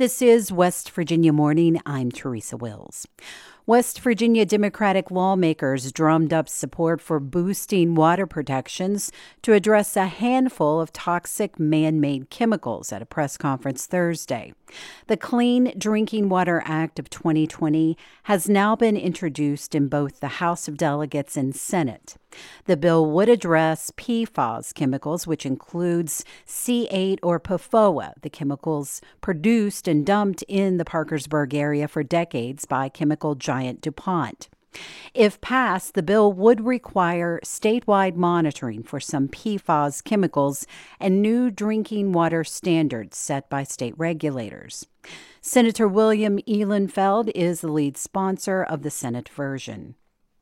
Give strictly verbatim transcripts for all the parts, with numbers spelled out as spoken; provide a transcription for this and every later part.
This is West Virginia Morning. I'm Teresa Wills. West Virginia Democratic lawmakers drummed up support for boosting water protections to address a handful of toxic man-made chemicals at a press conference Thursday. The Clean Drinking Water Act of twenty twenty has now been introduced in both the House of Delegates and Senate. The bill would address P FAS chemicals, which includes C eight or P F O A, the chemicals produced and dumped in the Parkersburg area for decades by chemical giant DuPont. If passed, the bill would require statewide monitoring for some P FAS chemicals and new drinking water standards set by state regulators. Senator William Ehlenfeld is the lead sponsor of the Senate version.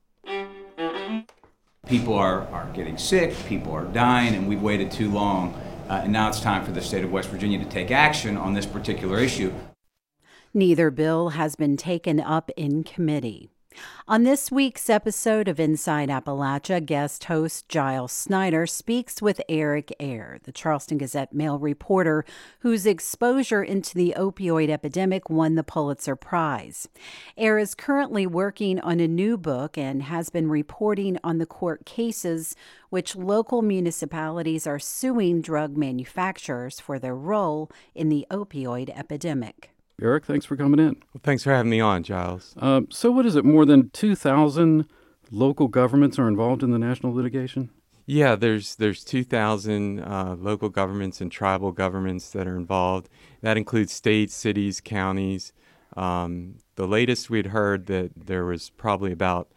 People are, are getting sick, people are dying, and we've waited too long. Uh, and now it's time for the state of West Virginia to take action on this particular issue. Neither bill has been taken up in committee. On this week's episode of Inside Appalachia, guest host Giles Snyder speaks with Eric Ayer, the Charleston Gazette Mail reporter whose exposure into the opioid epidemic won the Pulitzer Prize. Ayer is currently working on a new book and has been reporting on the court cases which local municipalities are suing drug manufacturers for their role in the opioid epidemic. Eric, thanks for coming in. Well, thanks for having me on, Giles. Uh, so what is it, more than two thousand local governments are involved in the national litigation? Yeah, there's there's two thousand uh, local governments and tribal governments that are involved. That includes states, cities, counties. Um, the latest we'd heard that there was probably about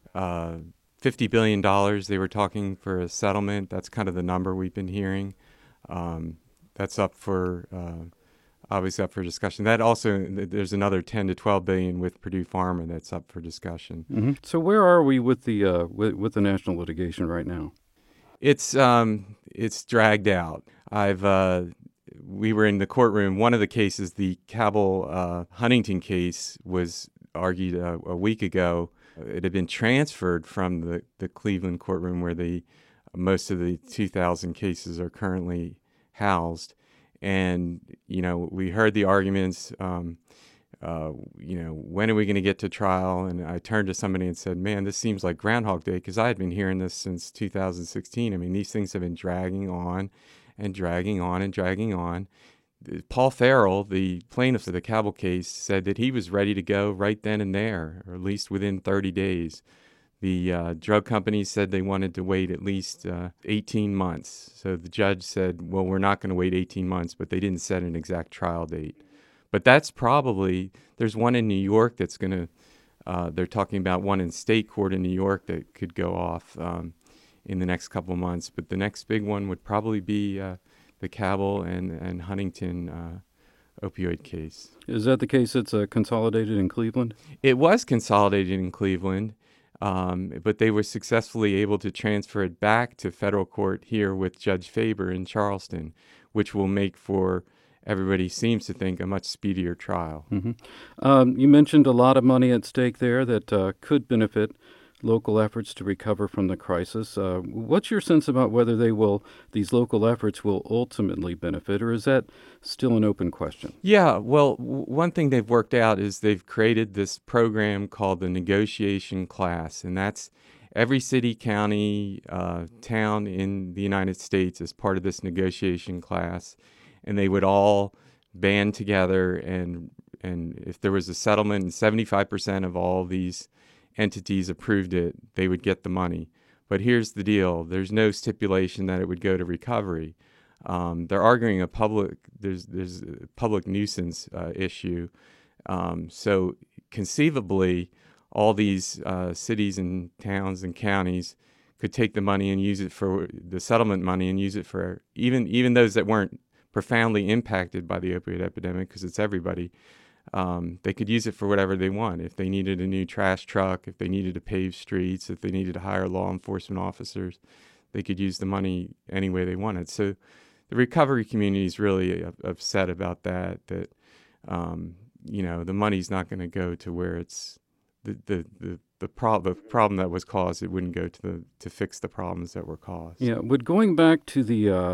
uh, fifty billion dollars they were talking for a settlement. That's kind of the number we've been hearing. Um, that's up for... Uh, obviously up for discussion. That also, there's another ten to twelve billion with Purdue Pharma that's up for discussion. Mm-hmm. So where are we with the uh, with, with the national litigation right now? It's um it's dragged out. I've uh, we were in the courtroom. One of the cases, the Cabell uh, Huntington case, was argued uh, a week ago. It had been transferred from the, the Cleveland courtroom where the most of the two thousand cases are currently housed. And, you know, we heard the arguments, um, uh, you know, when are we going to get to trial? And I turned to somebody and said, man, this seems like Groundhog Day, because I had been hearing this since two thousand sixteen. I mean, these things have been dragging on and dragging on and dragging on. Paul Farrell, the plaintiff of the Cabell case, said that he was ready to go right then and there, or at least within thirty days. The uh, drug companies said they wanted to wait at least uh, eighteen months. So the judge said, well, we're not going to wait eighteen months, but they didn't set an exact trial date. But that's probably, there's one in New York that's going to, uh, they're talking about one in state court in New York that could go off um, in the next couple of months. But the next big one would probably be uh, the Cabell and, and Huntington uh, opioid case. Is that the case that's uh, consolidated in Cleveland? It was consolidated in Cleveland. Um, but they were successfully able to transfer it back to federal court here with Judge Faber in Charleston, which will make for, everybody seems to think, a much speedier trial. Mm-hmm. Um, you mentioned a lot of money at stake there that uh, could benefit local efforts to recover from the crisis. Uh, what's your sense about whether they will, these local efforts will ultimately benefit, or is that still an open question? Yeah, well, w- one thing they've worked out is they've created this program called the negotiation class, and that's every city, county, uh, town in the United States is part of this negotiation class, and they would all band together, and and if there was a settlement and seventy-five percent of all these entities approved it, they would get the money. But here's the deal. There's no stipulation that it would go to recovery. Um, they're arguing a public, there's, there's a public nuisance uh, issue. Um, so conceivably, all these uh, cities and towns and counties could take the money and use it for the settlement money and use it for even, even those that weren't profoundly impacted by the opioid epidemic, because it's everybody. Um, they could use it for whatever they want. If they needed a new trash truck, if they needed to pave streets, if they needed to hire law enforcement officers, they could use the money any way they wanted. So the recovery community is really upset about that, that, um, you know, the money's not going to go to where it's the, the, the, the, prob- the problem that was caused. It wouldn't go to the to fix the problems that were caused. Yeah, but going back to the uh,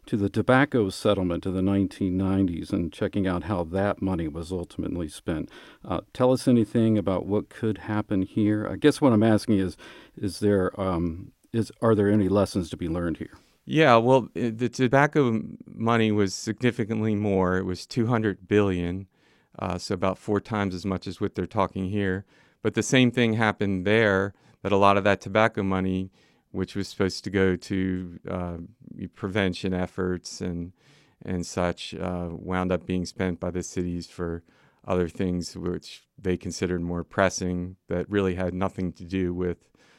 to the tobacco settlement of the nineteen nineties and checking out how that money was ultimately spent. Uh, tell us anything about what could happen here. I guess what I'm asking is, is there um, is are there any lessons to be learned here? Yeah, well, it- the tobacco money was significantly more. It was two hundred billion dollars, uh, so about four times as much as what they're talking here. But the same thing happened there, that a lot of that tobacco money, which was supposed to go to uh, prevention efforts and and such, uh, wound up being spent by the cities for other things which they considered more pressing, that really had nothing to do with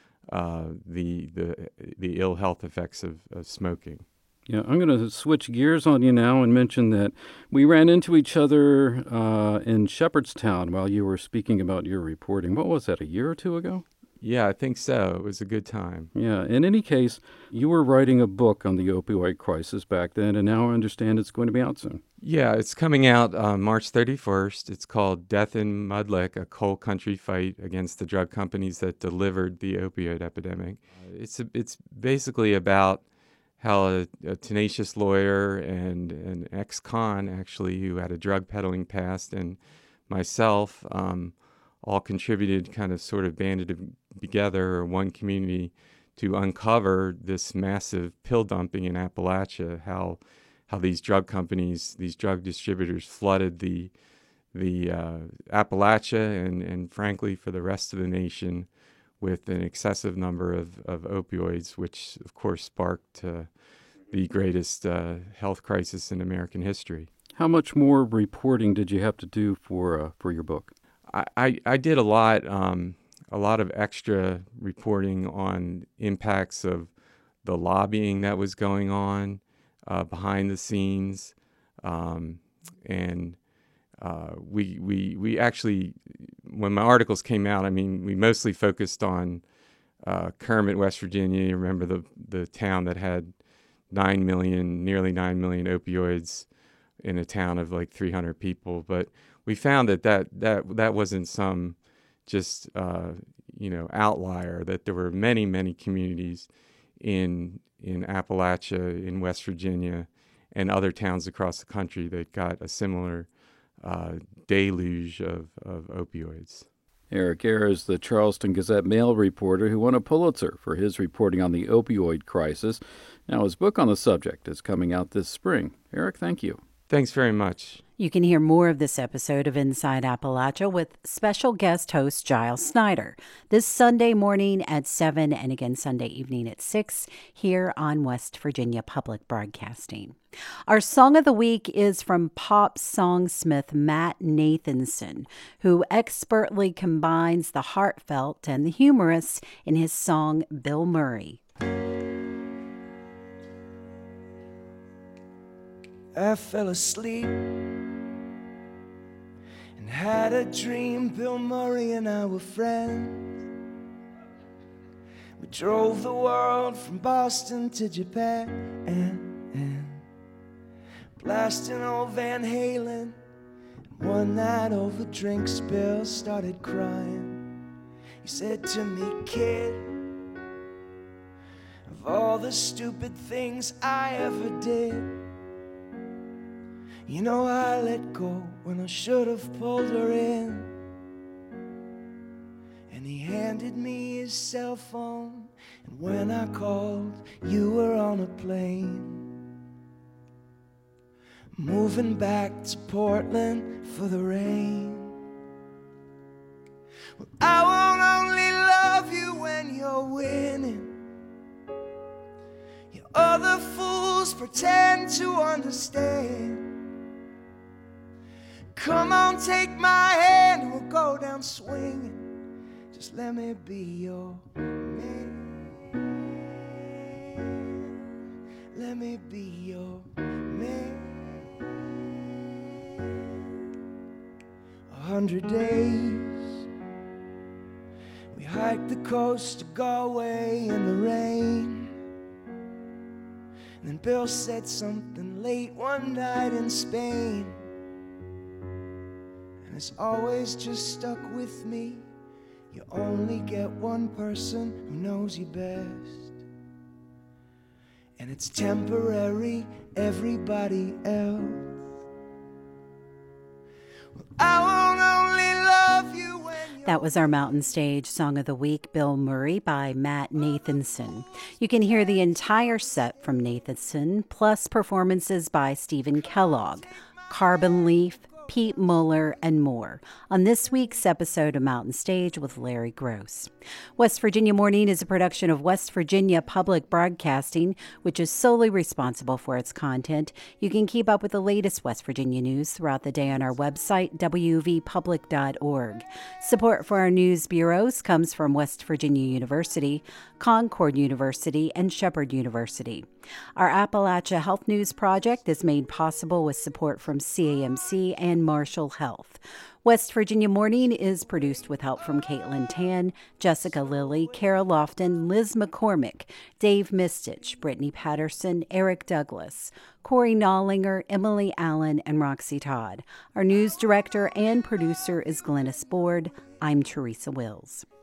uh, the the the ill health effects of, of smoking. Yeah, I'm going to switch gears on you now and mention that we ran into each other uh, in Shepherdstown while you were speaking about your reporting. What was that, a year or two ago? Yeah, I think so. It was a good time. Yeah, in any case, you were writing a book on the opioid crisis back then, and now I understand it's going to be out soon. Yeah, it's coming out uh, March thirty-first. It's called Death in Mud Lick, A Coal Country Fight Against the Drug Companies That Delivered the Opioid Epidemic. Uh, it's, a, it's basically about how a, a tenacious lawyer and an ex-con, actually, who had a drug peddling past, and myself um, all contributed, kind of sort of banded together, or one community, to uncover this massive pill dumping in Appalachia, how how these drug companies, these drug distributors flooded the the uh, Appalachia and, and frankly for the rest of the nation with an excessive number of, of opioids, which of course sparked uh, the greatest uh, health crisis in American history. How much more reporting did you have to do for uh, for your book? I, I, I did a lot, um, a lot of extra reporting on impacts of the lobbying that was going on uh, behind the scenes, um, and uh, we we we actually, when my articles came out, I mean, we mostly focused on uh, Kermit, West Virginia. You remember the the town that had nine million, nearly nine million opioids in a town of like three hundred people, but we found that that that, that wasn't some just uh, you know outlier. That there were many many communities in in Appalachia, in West Virginia, and other towns across the country that got a similar uh, deluge of, of opioids. Eric Ayre is the Charleston Gazette Mail reporter who won a Pulitzer for his reporting on the opioid crisis. Now, his book on the subject is coming out this spring. Eric, thank you. Thanks very much. You can hear more of this episode of Inside Appalachia with special guest host Giles Snyder this Sunday morning at seven and again Sunday evening at six here on West Virginia Public Broadcasting. Our song of the week is from pop songsmith Matt Nathanson, who expertly combines the heartfelt and the humorous in his song Bill Murray. I fell asleep and had a dream. Bill Murray and I were friends. We drove the world from Boston to Japan, and, and blasting old Van Halen. And one night over drinks, Bill started crying. He said to me, "Kid, of all the stupid things I ever did, you know I let go when I should have pulled her in." And he handed me his cell phone, and when I called, you were on a plane, moving back to Portland for the rain. Well, I won't only love you when you're winning. You other fools pretend to understand. Come on, take my hand, we'll go down swinging. Just let me be your man. Let me be your man. A hundred days we hiked the coast to Galway in the rain. And then Bill said something late one night in Spain. And it's always just stuck with me. You only get one person who knows you best. and it's temporary, everybody else. Well, I won't only love you when you're... That was our Mountain Stage Song of the Week, Bill Murray, by Matt Nathanson. You can hear the entire set from Nathanson, plus performances by Stephen Kellogg, Carbon Leaf, Pete Muller, and more on this week's episode of Mountain Stage with Larry Gross. West Virginia Morning is a production of West Virginia Public Broadcasting, which is solely responsible for its content. You can keep up with the latest West Virginia news throughout the day on our website, w v public dot org. Support for our news bureaus comes from West Virginia University, Concord University, and Shepherd University. Our Appalachia Health News Project is made possible with support from C A M C and Marshall Health. West Virginia Morning is produced with help from Caitlin Tan, Jessica Lilly, Kara Lofton, Liz McCormick, Dave Mistich, Brittany Patterson, Eric Douglas, Corey Nollinger, Emily Allen, and Roxy Todd. Our news director and producer is Glennis Board. I'm Teresa Wills.